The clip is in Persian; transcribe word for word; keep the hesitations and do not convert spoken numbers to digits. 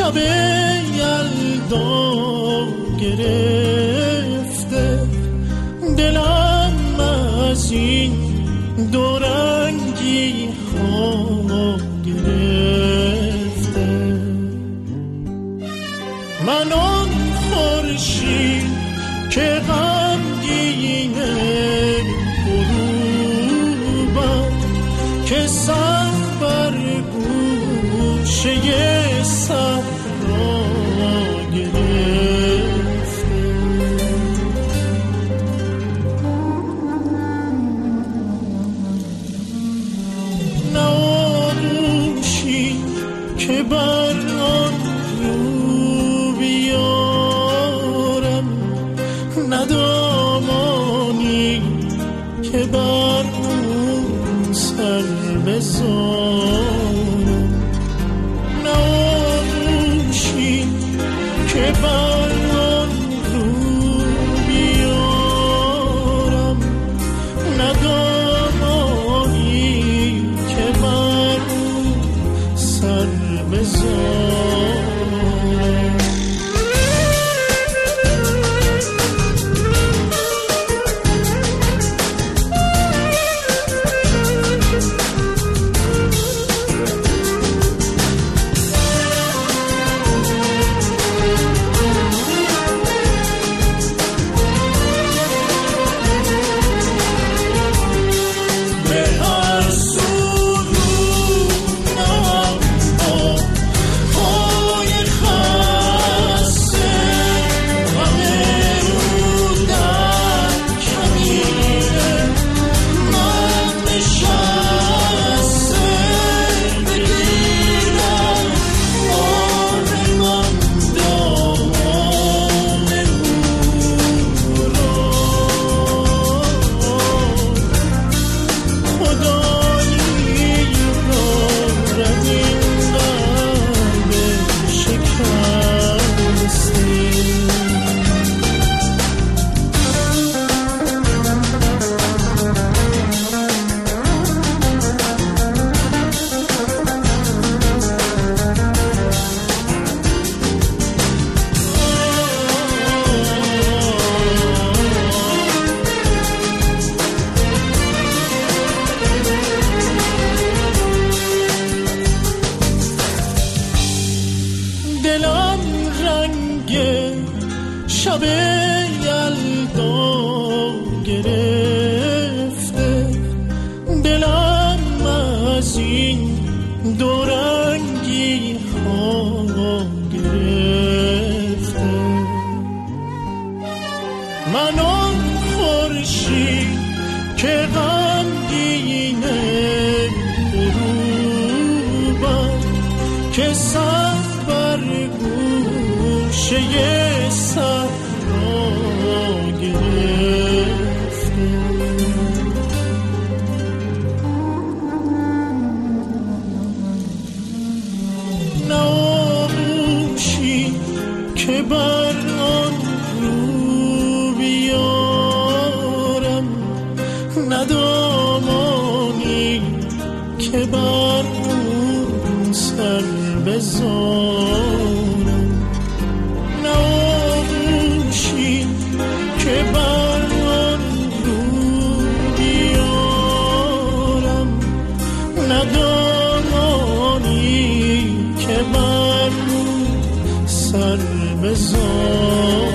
شب یلدا گرفته دلم از این دورنگی ها گرفته. من آن خورشید که غمگینه غروبم که سر بر گوشه صحرا گرفته. نه آغوشی که بر آن رو بیارم، نه دامانی که بر اون سر بذارم، نه آغوشی که بر آن رو بیارم، نه دامانی که بر اون سر بذارم. دلم رنگ شب یلدا گرفته، دلم از این دورنگی ها گرفته. من آن خورشید که غمگینه غروبم که سر بر گوشه صحرا گرفته. نه آغوشی که بر آن رو بیارم، نه دامانی که بر اون سر بذارم، نه آغوشی که بر آن رو بیارم، نه دامانی که بر اون سر بذارم.